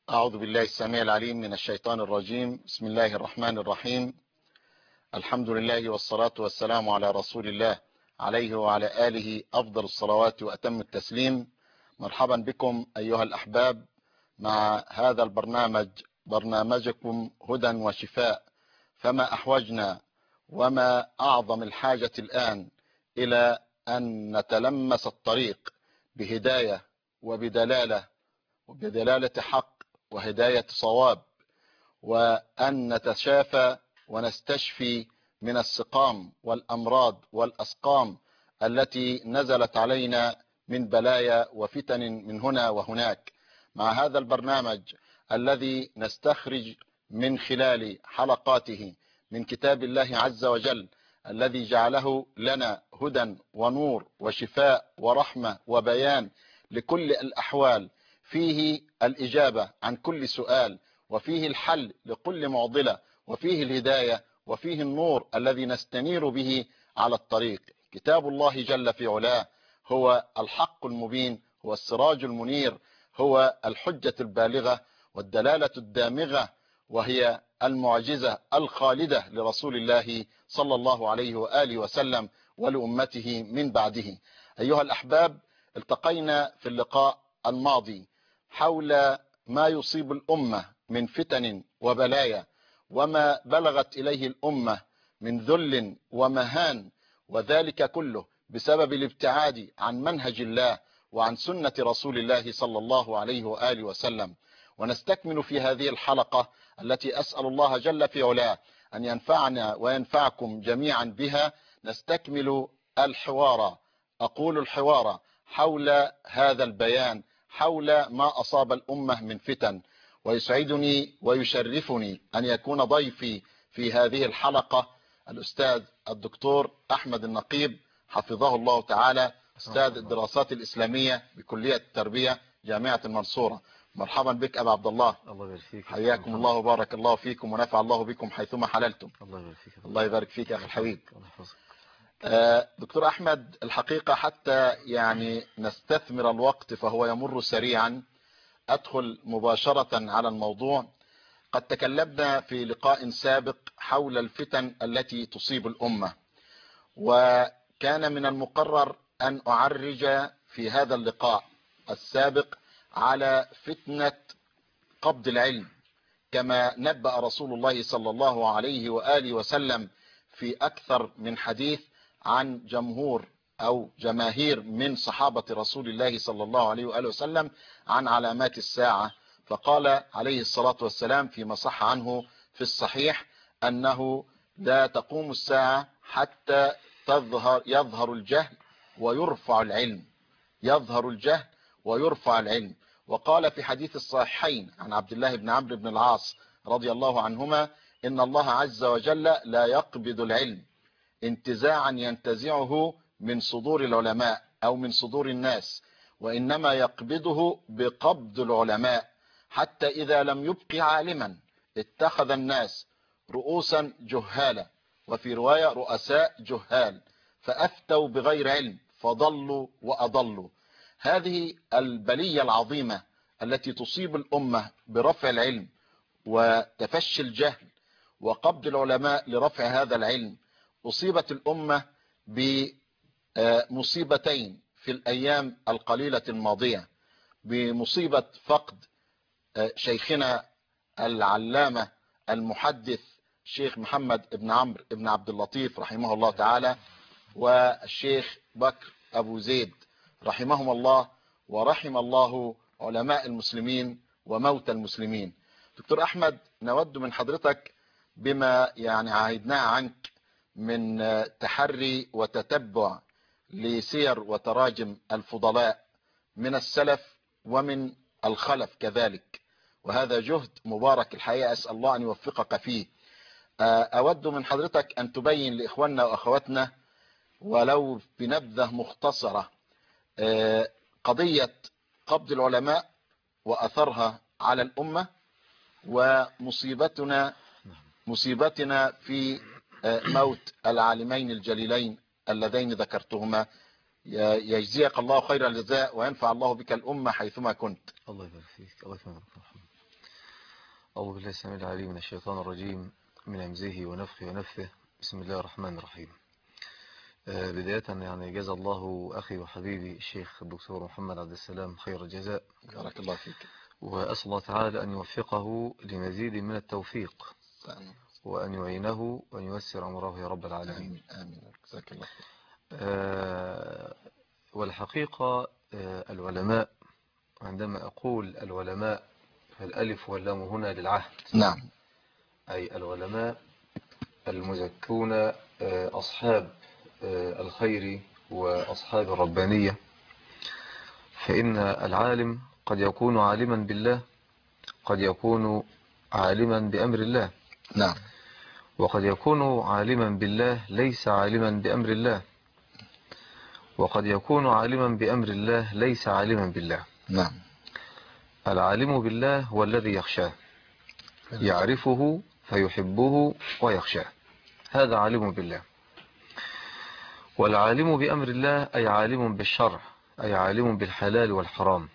أعوذ بالله السميع العليم من الشيطان الرجيم. بسم الله الرحمن الرحيم. الحمد لله والصلاة والسلام على رسول الله عليه وعلى آله أفضل الصلوات وأتم التسليم. مرحبا بكم أيها الأحباب مع هذا البرنامج، برنامجكم هدى وشفاء. فما أحوجنا وما أعظم الحاجة الآن إلى أن نتلمس الطريق بهداية وبدلالة حق وهداية صواب، وأن نتشافى ونستشفي من السقام والأمراض والأسقام التي نزلت علينا من بلايا وفتن من هنا وهناك. مع هذا البرنامج الذي نستخرج من خلال حلقاته من كتاب الله عز وجل الذي جعله لنا هدى ونور وشفاء ورحمة وبيان لكل الأحوال، فيه الإجابة عن كل سؤال، وفيه الحل لكل معضلة، وفيه الهداية، وفيه النور الذي نستنير به على الطريق. كتاب الله جل في علاه هو الحق المبين، هو السراج المنير، هو الحجة البالغة والدلالة الدامغة، وهي المعجزة الخالدة لرسول الله صلى الله عليه وآله وسلم ولأمته من بعده. أيها الأحباب، التقينا في اللقاء الماضي حول ما يصيب الأمة من فتن وبلايا، وما بلغت إليه الأمة من ذل ومهان، وذلك كله بسبب الابتعاد عن منهج الله وعن سنة رسول الله صلى الله عليه وآله وسلم. ونستكمل في هذه الحلقة التي أسأل الله جل في علاه أن ينفعنا وينفعكم جميعا بها، نستكمل الحوار، أقول الحوار حول هذا البيان، حول ما أصاب الأمة من فتن. ويسعدني ويشرفني أن يكون ضيفي في هذه الحلقة الأستاذ الدكتور أحمد النقيب حفظه الله تعالى، أستاذ الدراسات الإسلامية بكلية التربية جامعة المنصورة. مرحبا بك أبا عبد الله. الله يبارك فيك. حياكم الله وبارك الله فيكم ونفع الله بكم حيثما حللتم. الله يبارك فيك. الله يبارك فيك يا أخي الحبيب. الله يحفظك. دكتور أحمد، الحقيقة حتى يعني نستثمر الوقت فهو يمر سريعا، أدخل مباشرة على الموضوع. قد تكلمنا في لقاء سابق حول الفتن التي تصيب الأمة، وكان من المقرر أن أعرج في هذا اللقاء السابق على فتنة قبض العلم، كما نبأ رسول الله صلى الله عليه وآله وسلم في أكثر من حديث عن جمهور أو جماهير من صحابة رسول الله صلى الله عليه وآله وسلم عن علامات الساعة. فقال عليه الصلاة والسلام فيما صح عنه في الصحيح أنه لا تقوم الساعة حتى يظهر الجهل ويرفع العلم، يظهر الجهل ويرفع العلم. وقال في حديث الصحيحين عن عبد الله بن عمرو بن العاص رضي الله عنهما إن الله عز وجل لا يقبض العلم انتزاعا ينتزعه من صدور العلماء أو من صدور الناس، وإنما يقبضه بقبض العلماء، حتى إذا لم يبق عالما اتخذ الناس رؤوسا جهالا، وفي رواية رؤساء جهال، فأفتوا بغير علم فضلوا وأضلوا. هذه البلية العظيمة التي تصيب الأمة برفع العلم وتفشي الجهل وقبض العلماء لرفع هذا العلم، أصيبت الأمة بمصيبتين في الأيام القليلة الماضية، بمصيبة فقد شيخنا العلامة المحدث الشيخ محمد بن عمرو بن عبد اللطيف رحمه الله تعالى، والشيخ بكر أبو زيد رحمهم الله، ورحم الله علماء المسلمين وموتى المسلمين. دكتور أحمد، نود من حضرتك بما يعني عهدناه عنك من تحري وتتبع لسير وتراجم الفضلاء من السلف ومن الخلف كذلك، وهذا جهد مبارك الحقيقة، أسأل الله أن يوفقك فيه. أود من حضرتك أن تبين لإخواننا وأخواتنا ولو بنبذة مختصرة قضية قبض العلماء وأثرها على الأمة، ومصيبتنا في موت العالمين الجليلين اللذين ذكرتهما. يجزيك الله خير الجزاء وينفع الله بك الأمة حيثما كنت. الله يبارك فيك. الله يكرمك. أعوذ بالله السميع العليم من الشيطان الرجيم من همزه ونفخه ونفثه. بسم الله الرحمن الرحيم. بداية يعني جزا الله أخي وحبيبي الشيخ الدكتور محمد عبد السلام خير الجزاء، بارك الله فيك. وأسأل الله تعالى أن يوفقه لمزيد من التوفيق، وأن يعينه وأن ييسر أمره يا رب العالمين. آمين آمين. جزاك الله خير. والحقيقة العلماء، عندما أقول العلماء فالألف واللام هنا للعهد. نعم. أي العلماء المزكون، أصحاب الخير وأصحاب الربانية. فإن العالم قد يكون عالما بالله، قد يكون عالما بأمر الله. نعم. وقد يكون عالما بالله ليس عالما بأمر الله، وقد يكون عالما بأمر الله ليس عالما بالله. نعم. العالم بالله هو الذي يخشاه، يعرفه فيحبه ويخشاه، هذا عالم بالله. والعالم بأمر الله أي عالم بالشرع، أي عالم بالحلال والحرام.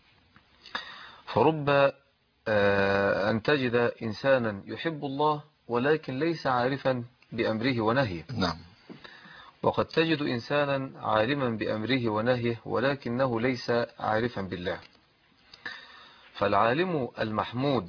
فرب أن تجد إنسانا يحب الله ولكن ليس عارفا بأمره ونهيه. نعم. وقد تجد إنسانا عالما بأمره ونهيه ولكنه ليس عارفا بالله. فالعالم المحمود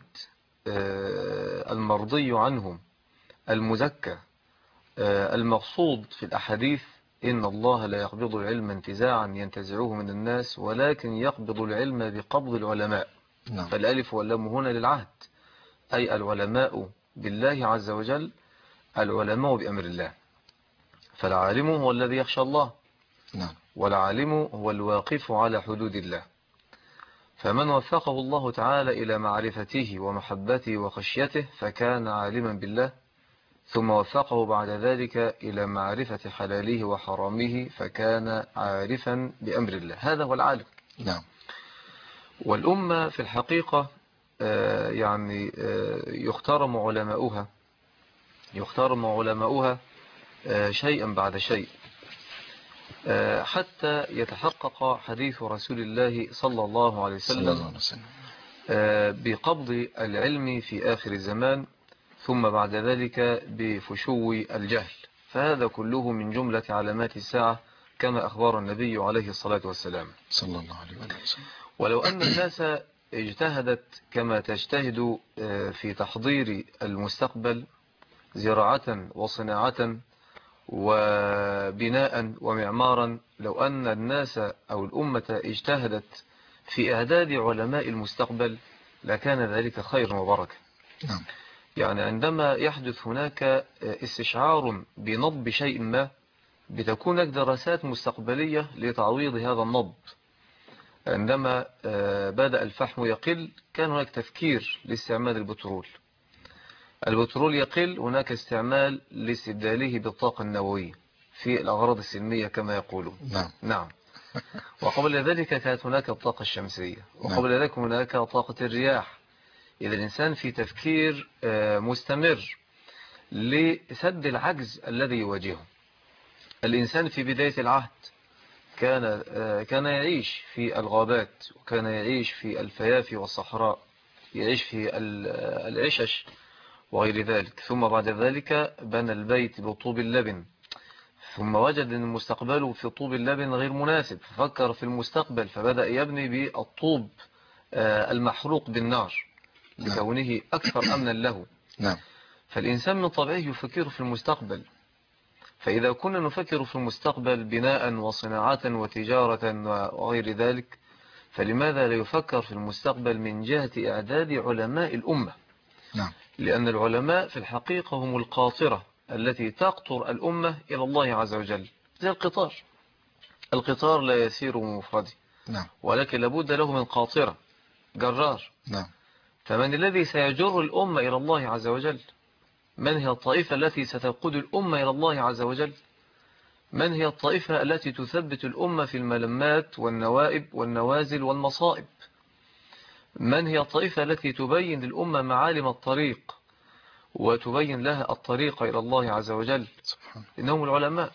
المرضي عنه المزكى المقصود في الأحاديث: إن الله لا يقبض العلم انتزاعا ينتزعوه من الناس، ولكن يقبض العلم بقبض العلماء. نعم. فالألف واللام هنا للعهد، أي العلماء بالله عز وجل، العلماء بأمر الله. فالعالم هو الذي يخشى الله. نعم. والعالم هو الواقف على حدود الله. فمن وفقه الله تعالى إلى معرفته ومحبته وخشيته فكان عالما بالله، ثم وفقه بعد ذلك إلى معرفة حلاله وحرامه فكان عارفا بأمر الله. هذا هو العالم. نعم. والأمة في الحقيقة يعني يختارم علماؤها شيئا بعد شيء حتى يتحقق حديث رسول الله صلى الله عليه وسلم بقبض العلم في آخر الزمان، ثم بعد ذلك بفشو الجهل. فهذا كله من جملة علامات الساعة كما أخبر النبي عليه الصلاة والسلام صلى الله عليه وسلم. ولو أن الناس اجتهدت كما تجتهد في تحضير المستقبل زراعة وصناعة وبناء ومعمارا، لو أن الناس أو الأمة اجتهدت في إعداد علماء المستقبل لكان ذلك خير وبركة. نعم. يعني عندما يحدث هناك استشعار بنضب شيء ما بتكون هناك دراسات مستقبلية لتعويض هذا النضب. عندما بدأ الفحم يقل كان هناك تفكير لاستعمال البترول يقل، هناك استعمال لاستبداله بالطاقة النووية في الأغراض السلمية كما يقولون. نعم. وقبل ذلك كانت هناك الطاقة الشمسية، وقبل ذلك هناك طاقة الرياح. إذا الإنسان في تفكير مستمر لسد العجز الذي يواجهه. الإنسان في بداية العهد كان يعيش في الغابات، وكان يعيش في الفيافي والصحراء، يعيش في العشش وغير ذلك. ثم بعد ذلك بنى البيت بطوب اللبن، ثم وجد أن مستقبله في طوب اللبن غير مناسب، ففكر في المستقبل فبدأ يبني بالطوب المحروق بالنار لكونه أكثر أمنا له. فالإنسان من طبعه يفكر في المستقبل. فإذا كنا نفكر في المستقبل بناء وصناعة وتجارة وغير ذلك، فلماذا لا يفكر في المستقبل من جهة إعداد علماء الأمة؟ لأن العلماء في الحقيقة هم القاطرة التي تقطر الأمة إلى الله عز وجل. زي القطار لا يسير بمفرده، ولكن لابد له من قاطرة، جرار. فمن الذي سيجر الأمة إلى الله عز وجل؟ من هي الطائفة التي ستقود الأمة إلى الله عز وجل؟ من هي الطائفة التي تثبت الأمة في الملمات والنوائب والنوازل والمصائب؟ من هي الطائفة التي تبين للأمة معالم الطريق وتبين لها الطريق إلى الله عز وجل؟ إنهم العلماء.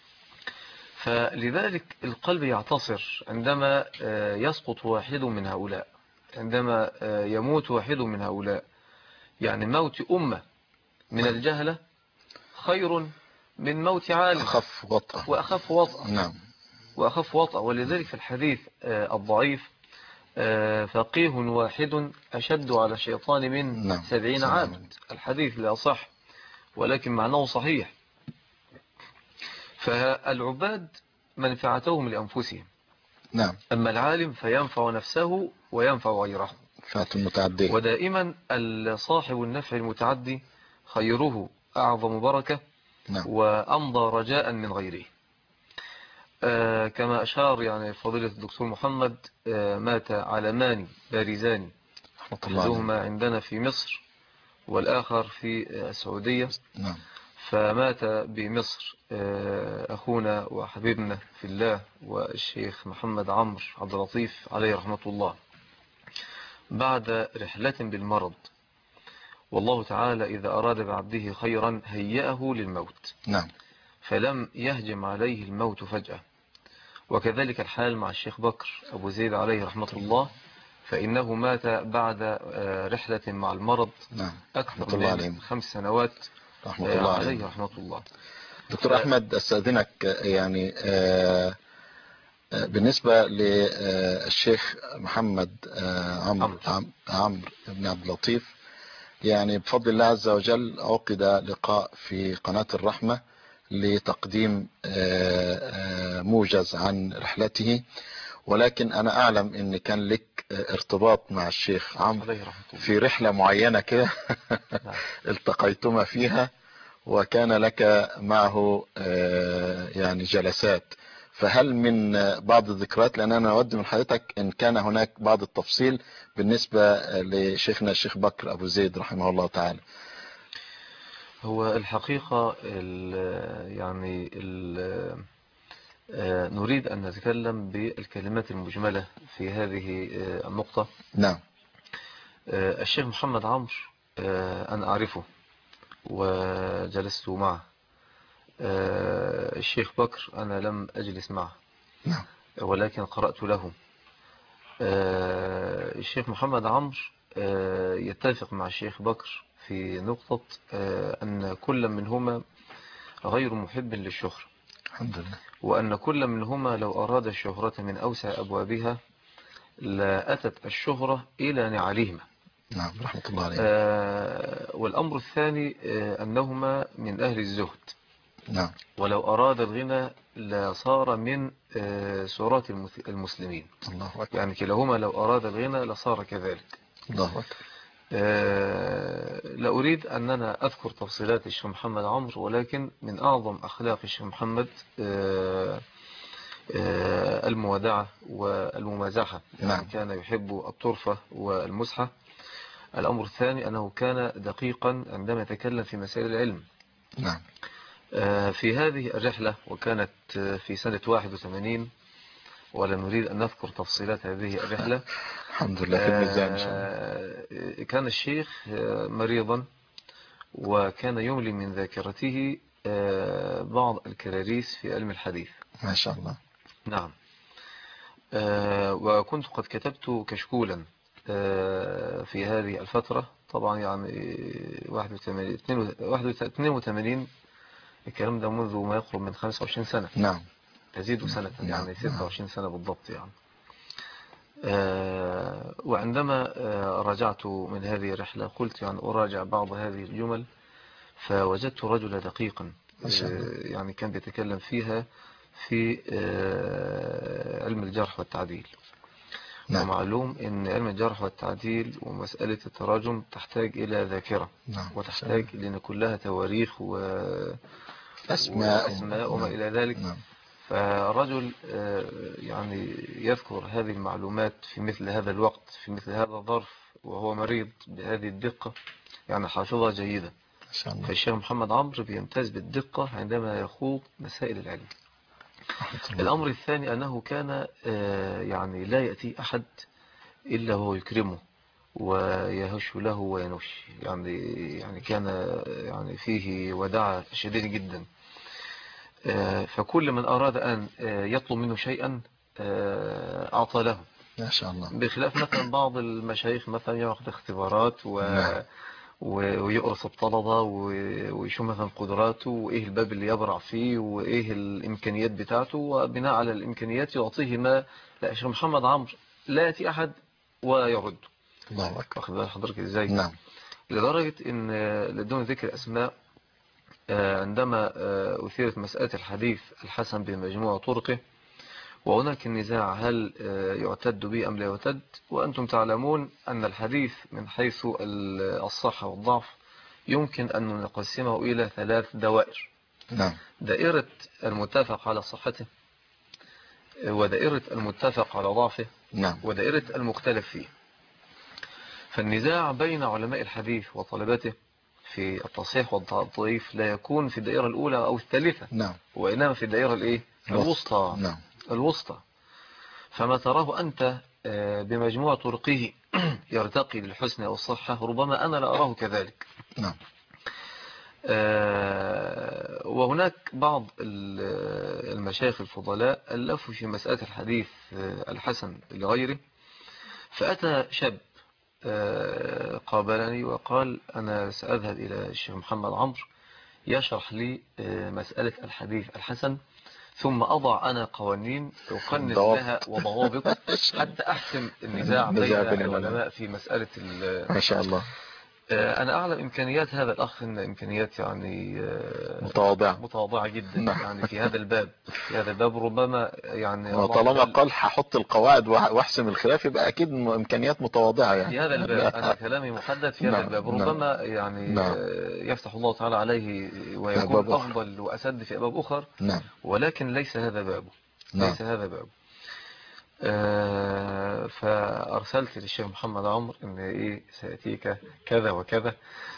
فلذلك القلب يعتصر عندما يسقط واحد من هؤلاء، عندما يموت واحد من هؤلاء. يعني موت أمة من الجهلة خير من موت عالم أخف وطأ وأخف وطأ. نعم. وأخف وطأ. ولذلك في الحديث الضعيف فقيه واحد أشد على الشيطان من نعم. 70 عابد. الحديث لا صح ولكن معناه صحيح. فالعباد منفعتهم لأنفسهم. نعم. أما العالم فينفع نفسه وينفع غيره. متعدية. ودائما صاحب النفع المتعدي خيره أعظم بركة. نعم. وأمضى رجاء من غيره. كما أشار يعني فضيلة الدكتور محمد مات علمان بارزان أحدهما عندنا في مصر والآخر في السعودية. نعم. فمات بمصر أخونا وحبيبنا في الله والشيخ محمد عمرو عبد اللطيف عليه رحمة الله بعد رحلة بالمرض. والله تعالى إذا أراد بعبده خيرا هيأه للموت. نعم. فلم يهجم عليه الموت فجأة. وكذلك الحال مع الشيخ بكر أبو زيد عليه رحمة الله فإنه مات بعد رحلة مع المرض. نعم. أكثر من 5 سنوات رحمة الله عليه رحمة الله. دكتور أحمد أستاذنك يعني بالنسبة للشيخ محمد عمرو بن عبد اللطيف يعني بفضل الله عز وجل عقد لقاء في قناة الرحمة لتقديم موجز عن رحلته. ولكن أنا أعلم أن كان لك ارتباط مع الشيخ عمرو في رحلة معينة كده التقيتما فيها وكان لك معه يعني جلسات. فهل من بعض الذكريات لأن أنا أود من حضرتك إن كان هناك بعض التفصيل بالنسبة لشيخنا الشيخ بكر أبو زيد رحمه الله تعالى؟ هو الحقيقة يعني نريد أن نتكلم بالكلمات المجملة في هذه النقطة. نعم. الشيخ محمد عمرو أنا أعرفه وجلست معه. الشيخ بكر أنا لم أجلس معه نعم. ولكن قرأت له. الشيخ محمد عمرو يتفق مع الشيخ بكر في نقطة أن كل منهما غير محب للشهرة. الحمد لله. وأن كل منهما لو أراد الشهرة من أوسع أبوابها لأتت الشهرة إلى نعالهما. نعم رحمة الله عليه. والأمر الثاني أنهما من أهل الزهد. نعم. ولو أراد الغنى لصار من سورات المسلمين. الله أكبر. يعني كلاهما لو أراد الغنى لصار كذلك. الله أكبر. لا أريد أن أنا أذكر تفصيلات الشيخ محمد عمرو ولكن من أعظم أخلاق الشيخ محمد المودعة والممازحة. يعني كان يحب الطرفة والمزحة. الأمر الثاني أنه كان دقيقا عندما يتكلم في مسائل العلم. نعم. في هذه الرحلة وكانت في سنة 81 ولا نريد أن نذكر تفصيلات هذه الرحلة. الحمد لله في الميزان إن شاء الله. كان الشيخ مريضا وكان يملي من ذاكرته بعض الكراريس في علم الحديث. ما شاء الله. نعم. وكنت قد كتبت كشكولا في هذه الفترة طبعا يعني 82 الكلام ده منذ ما يقرب من 25 سنة. نعم. تزيد سنة يعني 26 سنة بالضبط يعني. وعندما رجعت من هذه الرحلة قلت يعني أراجع بعض هذه الجمل فوجدت رجل دقيقا يعني كان بيتكلم فيها في علم الجرح والتعديل. نعم. ومعلوم ان علم الجرح والتعديل ومسألة التراجم تحتاج الى ذاكرة. نعم. وتحتاج لان كلها تواريخ وأسماء وما الى ذلك. نعم. فرجل يعني يذكر هذه المعلومات في مثل هذا الوقت في مثل هذا الظرف وهو مريض بهذه الدقة يعني حافظها جيدة. فالشيخ محمد عمرو بيمتاز بالدقة عندما يخوض مسائل العلم. الأمر الثاني أنه كان يعني لا يأتي أحد إلا هو يكرمه ويهش له وينوش يعني كان يعني فيه وداعة شديد جدا. فكل من أراد أن يطلب منه شيئا أعطى له. ما شاء الله. بخلاف مثلا بعض المشايخ مثلا يأخذ اختبارات ويقرص الطلبة ويشوف مثلا قدراته وإيه الباب اللي يبرع فيه وإيه الإمكانيات بتاعته، وبناء على الإمكانيات يعطيه ما. لا، شيخ محمد عمرو لا يأتي أحد ويرد. الله أكبر. واخد بال حضرتك إزاي؟ نعم. لدرجة إن لدون ذكر أسماء، عندما أثيرت مسألة الحديث الحسن بمجموع طرقه، وهناك النزاع هل يعتد به أم لا يعتد، وأنتم تعلمون أن الحديث من حيث الصحة والضعف يمكن أن نقسمه إلى 3 دوائر. نعم. دائرة المتفق على صحته، ودائرة المتفق على ضعفه، نعم. ودائرة المختلف فيه. فالنزاع بين علماء الحديث وطلبته في التصحيح والتضعيف لا يكون في الدائرة الأولى أو الثالثة، نعم. وإنما في الدائرة الوسطى. نعم. الوسطى. فما تراه أنت بمجموع طرقه يرتقي للحسن والصحة، ربما أنا لا أراه كذلك. نعم. وهناك بعض المشايخ الفضلاء ألفوا في مسألة الحديث الحسن لغيره. فأتى شاب قابلني وقال أنا سأذهب إلى الشيخ محمد عمرو يشرح لي مسألة الحديث الحسن، ثم أضع أنا قوانين أقنن لها وضوابط حتى أحسم النزاع بين العلماء في مسألة ما شاء الله. أنا أعلم إمكانيات هذا الأخ إن إمكانيات يعني متواضعة جدا. يعني في هذا الباب ربما يعني طالما قال هحط القواعد واحسم الخلاف يبقى أكيد إمكانيات متواضعة يعني. في هذا الباب أنا كلامي محدد في هذا الباب، ربما يعني يفتح الله تعالى عليه ويكون أفضل وأسد في أبواب أخرى. ولكن ليس هذا بابه. ليس هذا بابه. فأرسلت للشيخ محمد عمرو إن سيأتيك كذا وكذا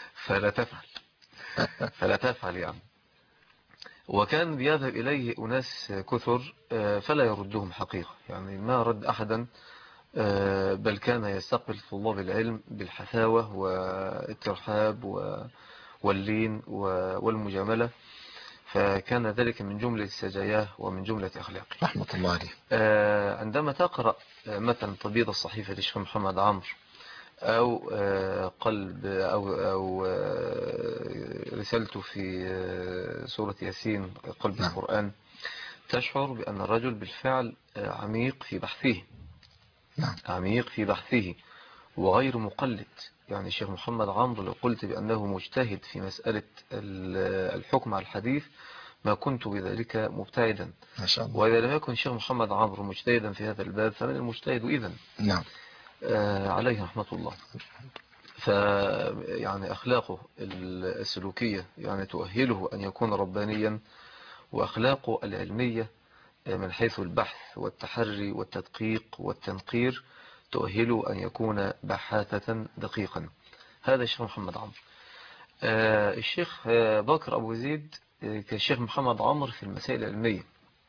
فلا تفعل يعني. وكان بيذهب إليه أناس كثر فلا يردهم حقيقة، يعني ما رد أحدا، بل كان يستقبل طلاب العلم بالحثاوة والترحاب واللين والمجاملة. فكان ذلك من جملة سجاياه ومن جملة أخلاقه رحمة الله عليه. عندما تقرأ مثلا تبيض الصحيفة للشيخ محمد عمرو أو قلب أو رسالته في سورة ياسين قلب القرآن، تشعر بأن الرجل بالفعل عميق في بحثه. عميق في بحثه وغير مقلد. يعني الشيخ محمد عمرو لو قلت بأنه مجتهد في مسألة الحكم على الحديث ما كنت بذلك مبتعدا. ما شاء الله. وإذا لم يكن الشيخ محمد عمرو مجتهدا في هذا الباب فمن المجتهد إذن؟ نعم. عليه رحمة الله. يعني أخلاقه السلوكية يعني تؤهله أن يكون ربانيا، وأخلاقه العلمية من حيث البحث والتحري والتدقيق والتنقير تؤهله أن يكون بحاثة دقيقا. هذا الشيخ محمد عمرو. الشيخ بكر أبو زيد كالشيخ محمد عمرو في المسائل العلمية.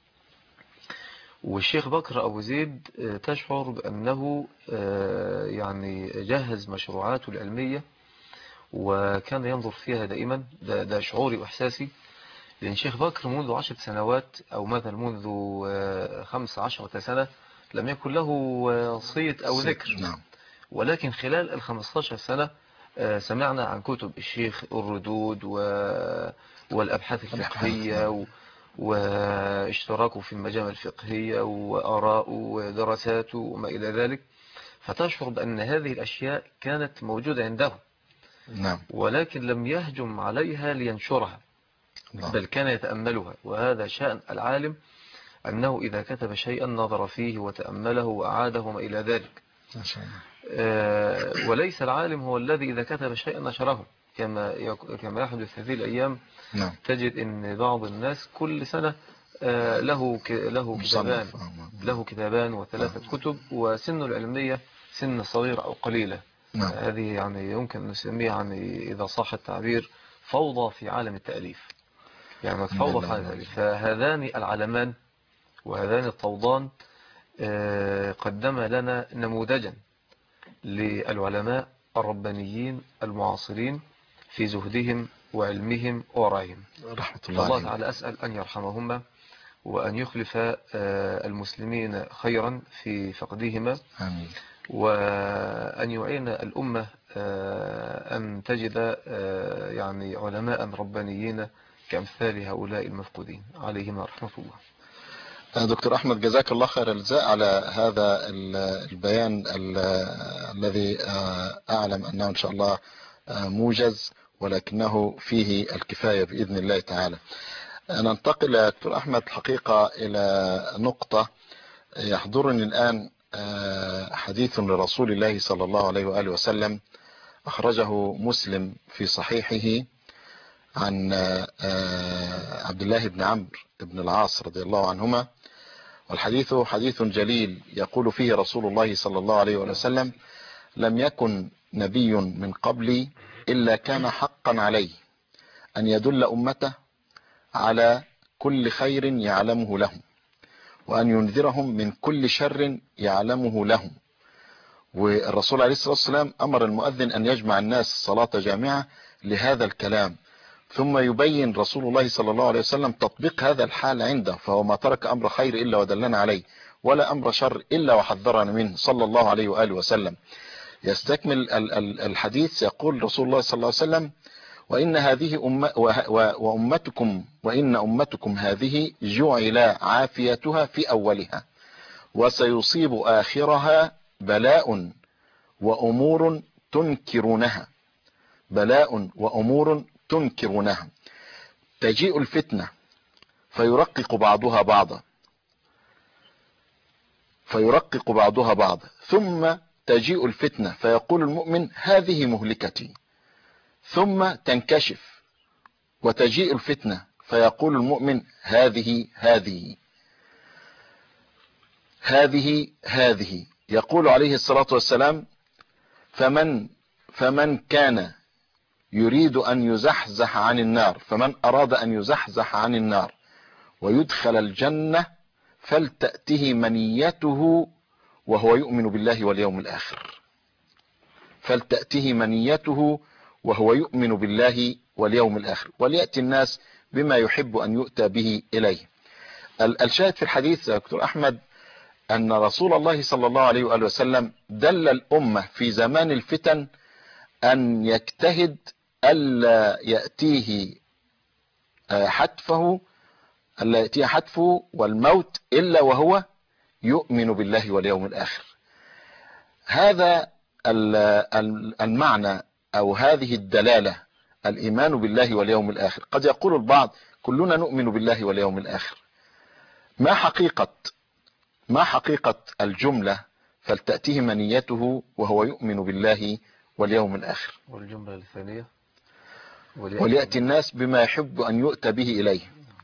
والشيخ بكر أبو زيد تشعر بأنه يعني جهز مشروعاته العلمية وكان ينظر فيها دائما. ده شعوري وإحساسي. لأن الشيخ بكر منذ 10 سنوات أو مثلا منذ 15 سنة لم يكن له صيت أو ذكر. ولكن خلال 15 سنة سمعنا عن كتب الشيخ، الردود والأبحاث الفقهية واشتراكه في المجامع الفقهية وآراء ودراسات وما إلى ذلك. فتشعر بأن هذه الأشياء كانت موجودة عنده. ولكن لم يهجم عليها لينشرها، بل كان يتأملها. وهذا شأن العالم، أنه إذا كتب شيئا نظر فيه وتأمله وأعاده وما إلى ذلك. وليس العالم هو الذي إذا كتب شيئا نشره كما يحدث هذه الأيام. تجد أن بعض الناس كل سنة له كتابان و3 كتب، وسن العلمية سن صغيرة أو قليلة. هذه يعني يمكن نسميها يعني إذا صح التعبير فوضى في عالم التأليف. يعني متفوضى في عالم التأليف. فهذان العلمان وهذان الطوضان قدم لنا نموذجا للعلماء الربانيين المعاصرين في زهدهم وعلمهم وورعهم. رحمة الله تعالى أسأل أن يرحمهما وأن يخلف المسلمين خيرا في فقدهما. آمين. وأن يعين الأمة أن تجد يعني علماء ربانيين كأمثال هؤلاء المفقودين عليهم رحمة الله. دكتور أحمد، جزاك الله خير الجزاء على هذا البيان الذي أعلم أنه إن شاء الله موجز، ولكنه فيه الكفاية بإذن الله تعالى. ننتقل يا دكتور أحمد الحقيقة إلى نقطة يحضرني الآن. حديث لرسول الله صلى الله عليه وآله وسلم أخرجه مسلم في صحيحه عن عبد الله بن عمرو بن العاص رضي الله عنهما، والحديث حديث جليل يقول فيه رسول الله صلى الله عليه وسلم: لم يكن نبي من قبلي إلا كان حقا عليه أن يدل أمته على كل خير يعلمه لهم، وأن ينذرهم من كل شر يعلمه لهم. والرسول عليه الصلاة والسلام أمر المؤذن أن يجمع الناس صلاة جامعة لهذا الكلام، ثم يبين رسول الله صلى الله عليه وسلم تطبيق هذا الحال عنده، فهو ما ترك أمر خير إلا ودلنا عليه، ولا أمر شر إلا وحذرنا منه صلى الله عليه وآله وسلم. يستكمل الحديث، يقول رسول الله صلى الله عليه وسلم: وإن أمتكم هذه جعل عافيتها في أولها، وسيصيب آخرها بلاء وأمور تنكرونها. بلاء وأمور تنكرونها. تجيء الفتنة فيرقق بعضها بعضا، ثم تجيء الفتنة فيقول المؤمن: هذه مهلكتي، ثم تنكشف وتجيء الفتنة فيقول المؤمن: هذه. يقول عليه الصلاة والسلام: فمن كان يريد أن يزحزح عن النار، فمن أراد أن يزحزح عن النار ويدخل الجنة فلتأته منيته وهو يؤمن بالله واليوم الآخر. فلتأته منيته وهو يؤمن بالله واليوم الآخر، وليأتي الناس بما يحب أن يؤتى به إليه. الشاهد في الحديث يا دكتور أحمد أن رسول الله صلى الله عليه وآله وسلم دل الأمة في زمان الفتن أن يجتهد ألا يأتيه حتفه والموت إلا وهو يؤمن بالله واليوم الآخر. هذا المعنى أو هذه الدلالة، الإيمان بالله واليوم الآخر. قد يقول البعض: كلنا نؤمن بالله واليوم الآخر. ما حقيقة الجملة فلتأتيه منيته وهو يؤمن بالله واليوم الآخر؟ والجملة الثانية وليأتي الناس بما يحب أن يؤتى به إليه.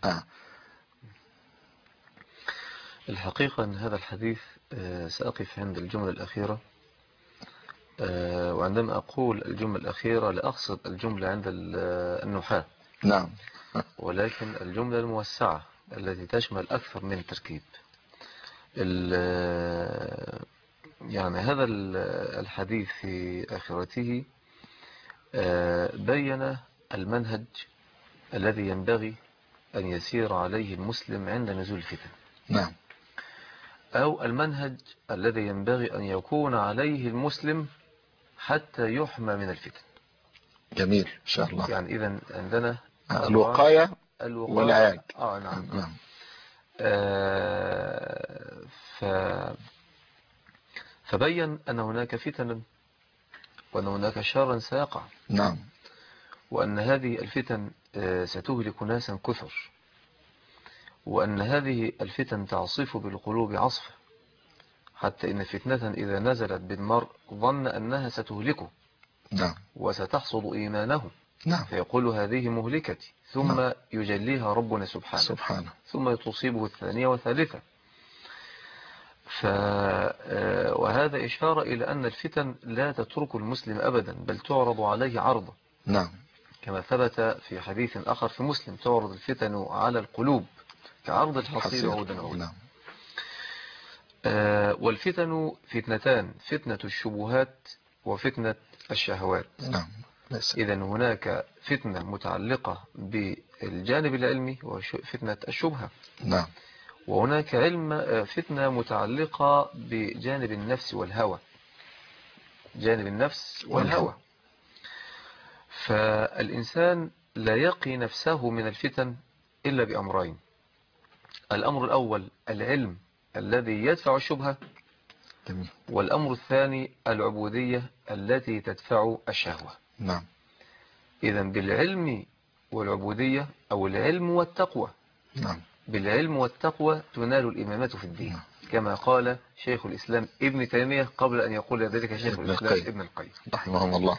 الحقيقة أن هذا الحديث سأقف عند الجملة الأخيرة، وعندما أقول الجملة الأخيرة لا أقصد الجملة عند النحاة، نعم، ولكن الجملة الموسعة التي تشمل أكثر من تركيب. يعني هذا الحديث في آخرته بين المنهج الذي ينبغي أن يسير عليه المسلم عند نزول الفتن. نعم. أو المنهج الذي ينبغي أن يكون عليه المسلم حتى يحمى من الفتن. جميل إن شاء الله. يعني إذن عندنا الوقاية والعلاج. نعم. فبين أن هناك فتنا وأن هناك شرا سيقع. نعم. وأن هذه الفتن ستهلك ناسا كثر، وأن هذه الفتن تعصف بالقلوب عصفا، حتى إن فتنة إذا نزلت بالمرء ظن أنها ستهلكه. نعم. وستحصد إيمانه. نعم. فيقول: هذه مهلكتي، ثم نعم. يجليها ربنا سبحانه ثم تصيبه الثانية والثالثة. وهذا إشارة إلى أن الفتن لا تترك المسلم أبدا، بل تعرض عليه عرضا. نعم. كما ثبت في حديث آخر في مسلم: تعرض الفتن على القلوب كعرض الحصير عودا عودا. نعم. والفتن فتنتان: فتنة الشبهات وفتنة الشهوات. نعم. إذن هناك فتنة متعلقة بالجانب العلمي وفتنة الشبهة. نعم. وهناك فتنة متعلقة بجانب النفس والهوى. جانب النفس والهوى. فالإنسان لا يقي نفسه من الفتن إلا بأمرين: الأمر الأول العلم الذي يدفع الشبهة، والأمر الثاني العبودية التي تدفع الشهوة. نعم. إذن بالعلم والعبودية، أو العلم والتقوى. نعم. بالعلم والتقوى تنال الإمامة في الدين. نعم. كما قال شيخ الإسلام ابن تيمية قبل أن يقول ذلك شيخ الإسلام ابن القيم رحمه الله.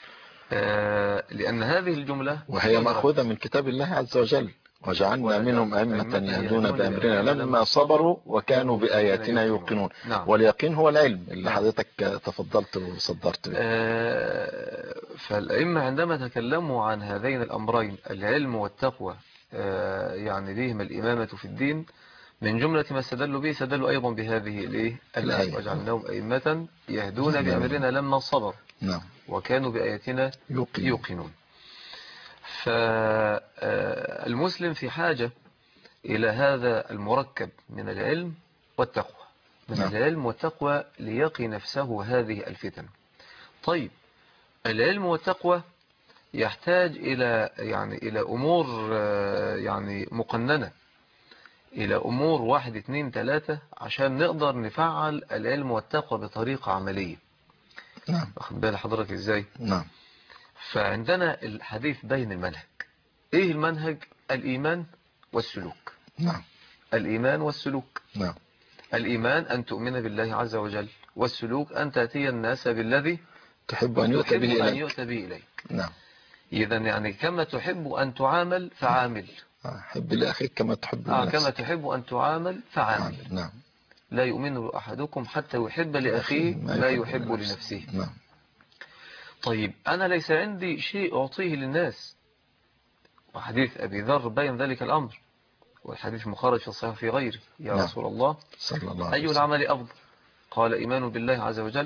لأن هذه الجملة وهي مأخوذة من كتاب الله عز وجل: وجعلنا منهم أئمة يهدون بأمرنا لما صبروا وكانوا بآياتنا يوقنون. نعم. واليقين هو العلم اللي حضرتك تفضلت وصدرت به. فالأئمة عندما تكلموا عن هذين الأمرين العلم والتقوى يعني بهم الإمامة في الدين، من جملة ما استدلوا به استدلوا أيضا بهذه الآية: وجعلناهم أئمة يهدون بأمرنا لما صبروا وكانوا بآياتنا يوقنون. فالمسلم في حاجة إلى هذا المركب من العلم والتقوى، العلم والتقوى ليقي نفسه هذه الفتن. طيب، العلم والتقوى يحتاج إلى أمور مقننة، إلى أمور 1 2 3 عشان نقدر نفعل العلم والتقوى بطريقة عملية. واخد بال حضرتك إزاي؟ فعندنا الحديث بين المنهج. إيه المنهج؟ الإيمان والسلوك. الإيمان والسلوك. الإيمان أن تؤمن بالله عز وجل، والسلوك أن تأتي الناس بالذي تحب أن يؤتى به إليك. إذن كما تحب أن تعامل فعامل. حب لأخيك كما تحب لنفسك. كما تحب أن تعامل فعامل. لا يؤمن أحدكم حتى يحب لأخيه ما يحب لنفسه. طيب، أنا ليس عندي شيء أعطيه للناس، وحديث أبي ذر بين ذلك الأمر، والحديث مخرج في الصحيح في غيره: يا رسول الله أي العمل أفضل؟ قال: إيمان بالله عز وجل،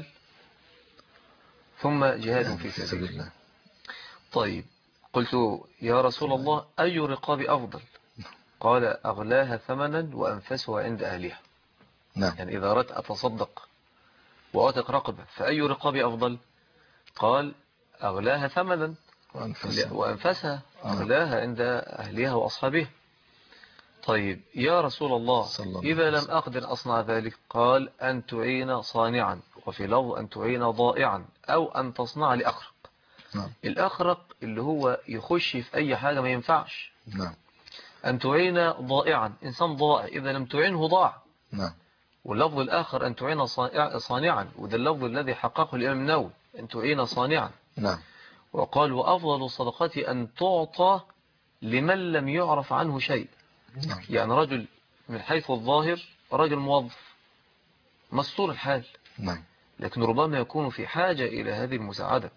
ثم جهاد في سبيل الله. طيب، قلت: يا رسول الله أي الرقاب أفضل؟ قال: أغلاها ثمنا وأنفسها عند أهلها. يعني إذا أردت أتصدق وأعتق رقبة، فأي رقاب أفضل؟ قال: أغلاها ثمنا وأنفسها أغلاها عند أهلها وأصحابها. طيب يا رسول الله إذا لم أقدر أصنع ذلك؟ قال: أن تعين صانعا، وفي لفظ أن تعين ضائعا، أو أن تصنع لأخرق. الأخرق اللي هو يخش في أي حاجة ما ينفعش. أن تعين ضائعا، إنسان ضائع إذا لم تعينه ضاع. واللفظ الآخر أن تعين صانعا، وده اللفظ الذي حققه الإمام النووي: أن تعين صانعا. وقال: وأفضل الصدقات أن تعطى لمن لم يعرف عنه شيء. يعني رجل من حيث الظاهر رجل موظف مستور الحال، لكن ربما يكون في حاجة إلى هذه المساعدة.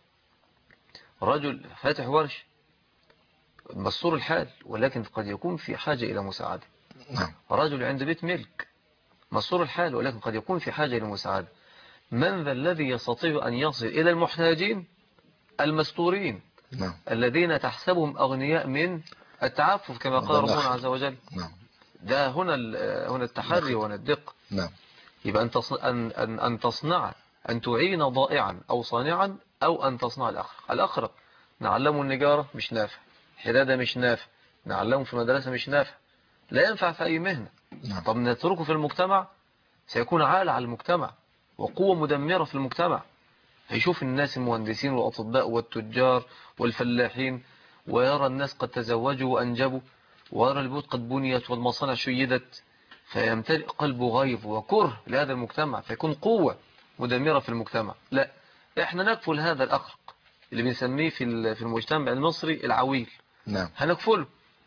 رجل فاتح ورش مستور الحال، ولكن قد يكون في حاجة إلى مساعدة. رجل عند بيت ملك مستور الحال، ولكن قد يكون في حاجة إلى مساعدة. من ذا الذي يستطيع أن يصل إلى المحتاجين المستورين الذين تحسبهم أغنياء من التعفف كما قال ربنا عز وجل؟ ده هنا التحري وهنا الدقة. يبقى أن تصنع، أن تعين ضائعا أو صانعا، أو أن تصنع الأخرق. نعلمه النجارة مش نافع، حدادة مش نافع، نعلمه في المدرسة مش نافع، لا ينفع في أي مهنة. طب نتركه في المجتمع، سيكون عالة على المجتمع وقوة مدمرة في المجتمع. هيشوف الناس المهندسين والأطباء والتجار والفلاحين، ويرى الناس قد تزوجوا وأنجبوا، ويرى البيوت قد بنيت والمصانع شيدت، فيمتلئ قلبه غيظ وكره لهذا المجتمع، فيكون قوة مدمرة في المجتمع. لا، احنا نكفل هذا الأخرق اللي بنسميه في المجتمع المصري العويل. هنكفله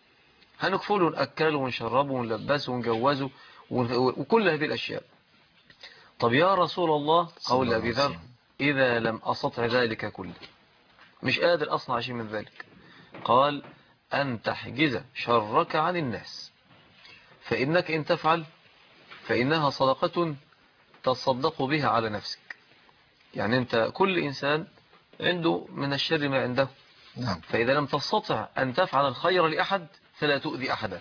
نأكله ونشربه ونلبسه ونجوزه وكل هذه الأشياء. طب يا رسول الله، قول أبي ذر: إذا لم أستطع ذلك كله، مش قادر أصنع شيء من ذلك، قال: أن تحجز شرك عن الناس، فإنك إن تفعل فإنها صدقة تصدق بها على نفسك. يعني أنت كل إنسان عنده من الشر ما عنده. فإذا لم تستطع أن تفعل الخير لأحد فلا تؤذي أحدا.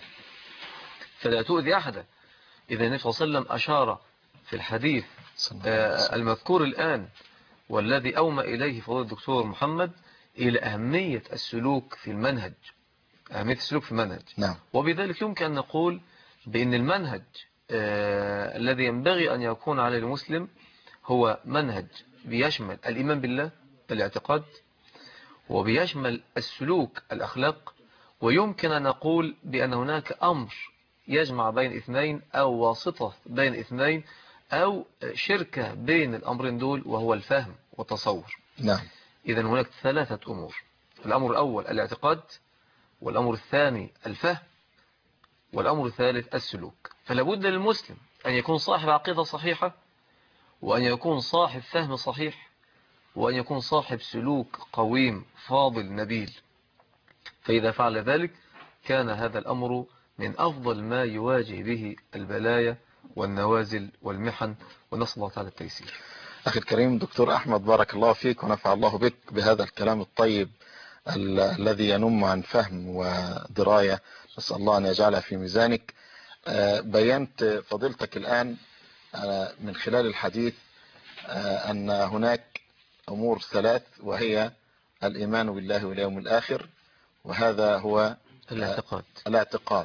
إذا النبي صلى الله عليه وسلم أشار في الحديث المذكور الآن: والذي أومى إليه فضيلة الدكتور محمد إلى أهمية السلوك في المنهج، أهمية السلوك في المنهج. نعم. وبذلك يمكن أن نقول بأن المنهج الذي ينبغي أن يكون عليه المسلم هو منهج بيشمل الإيمان بالله، الاعتقاد، وبيشمل السلوك، الأخلاق. ويمكن أن نقول بأن هناك أمر يجمع بين اثنين أو واسطة بين اثنين أو شركة بين الأمرين دول، وهو الفهم والتصور. نعم. إذن هناك ثلاثة أمور: الأمر الأول الاعتقاد، والأمر الثاني الفهم، والأمر الثالث السلوك. فلا بد للمسلم أن يكون صاحب عقيدة صحيحة، وأن يكون صاحب فهم صحيح، وأن يكون صاحب سلوك قويم فاضل نبيل. فإذا فعل ذلك كان هذا الأمر من أفضل ما يواجه به البلايا والنوازل والمحن، ونسأل الله تعالى التيسير. أخي الكريم دكتور أحمد، بارك الله فيك ونفع الله بك بهذا الكلام الطيب الذي ينم عن فهم ودراية، نسأل الله أن يجعلها في ميزانك. بينت فضيلتك الآن من خلال الحديث أن هناك أمور ثلاث، وهي الإيمان بالله واليوم الآخر، وهذا هو الاعتقاد.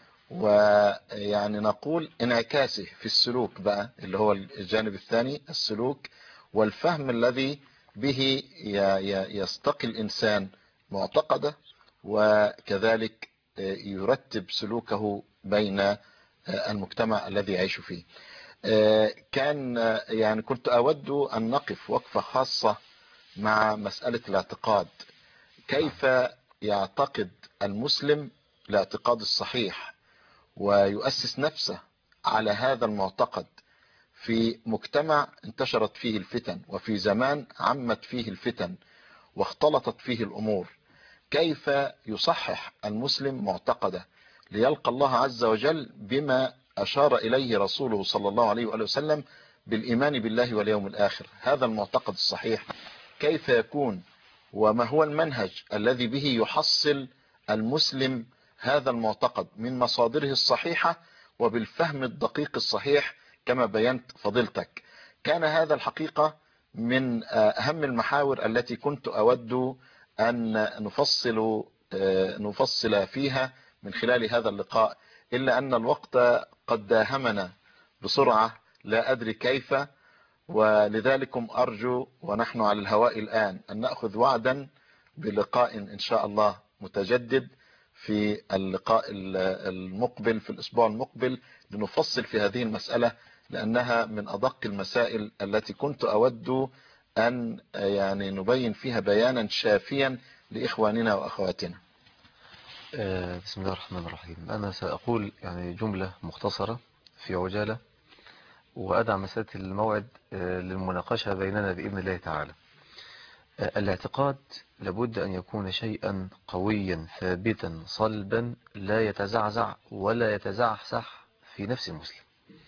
ويعني نقول انعكاسه في السلوك بقى، اللي هو الجانب الثاني السلوك، والفهم الذي به يستقي الإنسان معتقده، وكذلك يرتب سلوكه بين المجتمع الذي يعيش فيه. كان يعني كنت أود أن نقف وقفة خاصة مع مسألة الاعتقاد. كيف يعتقد المسلم الاعتقاد الصحيح ويؤسس نفسه على هذا المعتقد في مجتمع انتشرت فيه الفتن، وفي زمان عمت فيه الفتن واختلطت فيه الأمور؟ كيف يصحح المسلم معتقده ليلقى الله عز وجل بما أشار إليه رسوله صلى الله عليه وآله وسلم بالإيمان بالله واليوم الآخر؟ هذا المعتقد الصحيح كيف يكون، وما هو المنهج الذي به يحصل المسلم هذا المعتقد من مصادره الصحيحة وبالفهم الدقيق الصحيح كما بينت فضيلتك؟ كان هذا الحقيقة من أهم المحاور التي كنت أود أن نفصل فيها من خلال هذا اللقاء، إلا أن الوقت قد داهمنا بسرعة لا أدري كيف، ولذلكم أرجو ونحن على الهواء الآن أن نأخذ وعدا بلقاء إن شاء الله متجدد في اللقاء المقبل في الأسبوع المقبل، لنفصل في هذه المسألة، لأنها من أدق المسائل التي كنت أود أن يعني نبين فيها بيانا شافيا لإخواننا وأخواتنا. بسم الله الرحمن الرحيم. أنا سأقول يعني جملة مختصرة في عجالة، وأدع مسألة الموعد للمناقشة بيننا بإذن الله تعالى. الاعتقاد لابد أن يكون شيئا قويا ثابتا صلبا لا يتزعزع ولا يتزعزح في نفس المسلم.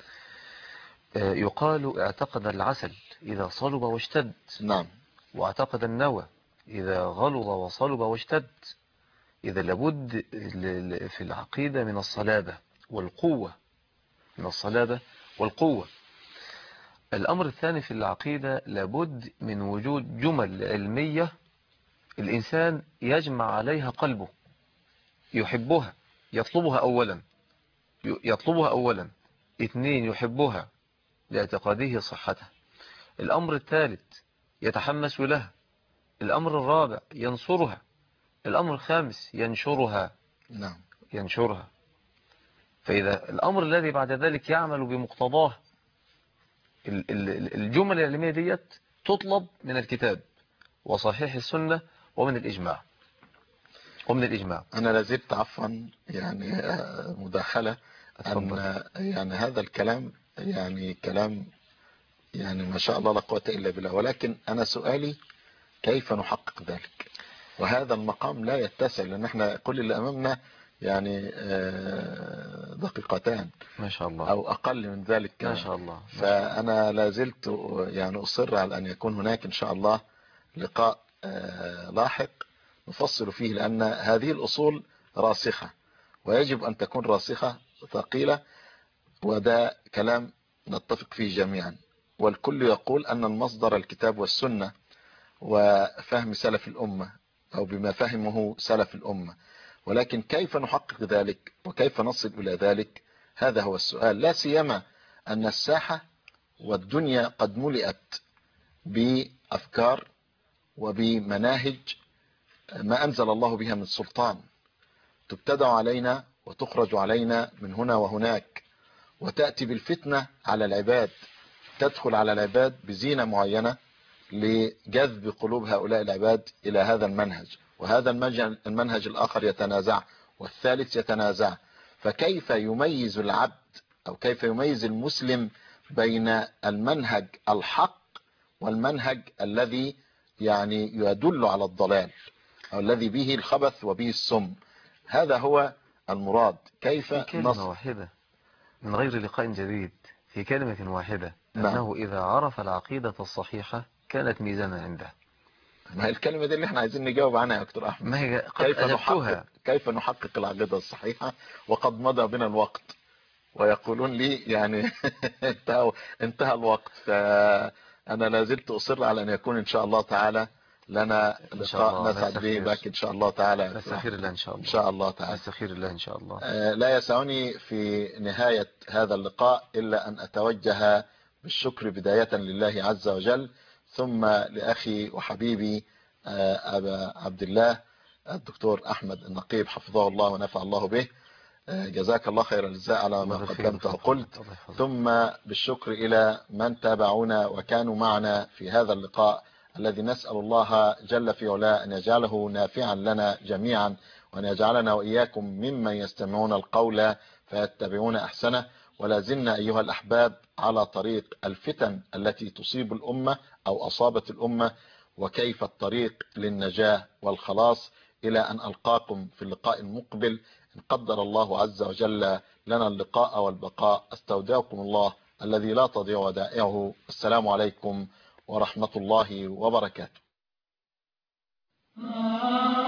يقال اعتقد العسل إذا صلب واشتد، نعم، واعتقد النوى إذا غلظ وصلب واشتد. إذا لابد في العقيدة من الصلابة والقوة، من الصلابة والقوة. الأمر الثاني في العقيدة لابد من وجود جمل علمية الإنسان يجمع عليها قلبه، يحبها، يطلبها أولا. اثنين، يحبها لاعتقاده صحتها. الأمر الثالث يتحمس لها. الأمر الرابع ينصرها. الأمر الخامس ينشرها. نعم، ينشرها. فإذا الأمر الذي بعد ذلك يعمل بمقتضاه، الجمل العلمية ديت تطلب من الكتاب وصحيح السنة ومن الإجماع. أنا لازلت عفوا يعني مداخلة أن يعني هذا الكلام يعني كلام يعني ما شاء الله لا قوة إلا بالله، ولكن أنا سؤالي كيف نحقق ذلك؟ وهذا المقام لا يتسع، لأن احنا كل اللي أمامنا يعني دقيقتان ما شاء الله أو أقل من ذلك كمان. ما شاء الله. فأنا لازلت يعني أصر على أن يكون هناك إن شاء الله لقاء لاحق نفصل فيه، لأن هذه الأصول راسخة ويجب أن تكون راسخة ثقيلة، وده كلام نتفق فيه جميعا. والكل يقول أن المصدر الكتاب والسنة وفهم سلف الأمة أو بما فهمه سلف الأمة، ولكن كيف نحقق ذلك وكيف نصل إلى ذلك؟ هذا هو السؤال، لا سيما أن الساحة والدنيا قد ملئت بأفكار وبمناهج ما أنزل الله بها من سلطان، تبتدع علينا وتخرج علينا من هنا وهناك، وتأتي بالفتنة على العباد، تدخل على العباد بزينة معينة لجذب قلوب هؤلاء العباد إلى هذا المنهج، وهذا المنهج الآخر يتنازع والثالث يتنازع. فكيف يميز العبد أو كيف يميز المسلم بين المنهج الحق والمنهج الذي يعني يدل على الضلال أو الذي به الخبث وبه السم؟ هذا هو المراد. كيف في كلمة واحدة من غير لقاء جديد، في كلمة واحدة، أنه إذا عرف العقيدة الصحيحة كانت ميزانا عنده. ما هي الكلمة دي اللي احنا عايزين نجاوب عنها يا دكتور أحمد. ما هي قد كيف نحقق العقيدة الصحيحة وقد مضى بنا الوقت، ويقولون لي يعني انتهى الوقت، فأنا لازلت أصر على أن يكون إن شاء الله تعالى لنا لقاء نسعد به بك إن شاء الله تعالى. نستخير الله إن شاء الله. إن شاء الله تعالى. نستخير الله إن شاء الله. لا يسعني في نهاية هذا اللقاء إلا أن أتوجه بالشكر بداية لله عز وجل، ثم لأخي وحبيبي أبا عبد الله الدكتور أحمد النقيب حفظه الله ونفع الله به. جزاك الله خير الجزاء على ما قدمت وقلت. ثم بالشكر إلى من تابعونا وكانوا معنا في هذا اللقاء الذي نسأل الله جل في علاه أن يجعله نافعا لنا جميعا، وأن يجعلنا وإياكم ممن يستمعون القول فيتبعون أحسنه. ولا زلنا أيها الأحباب على طريق الفتن التي تصيب الأمة أو أصابت الأمة، وكيف الطريق للنجاة والخلاص، إلى أن ألقاكم في اللقاء المقبل إن قدر الله عز وجل لنا اللقاء والبقاء. أستودعكم الله الذي لا تضيع ودائعه. السلام عليكم ورحمة الله وبركاته.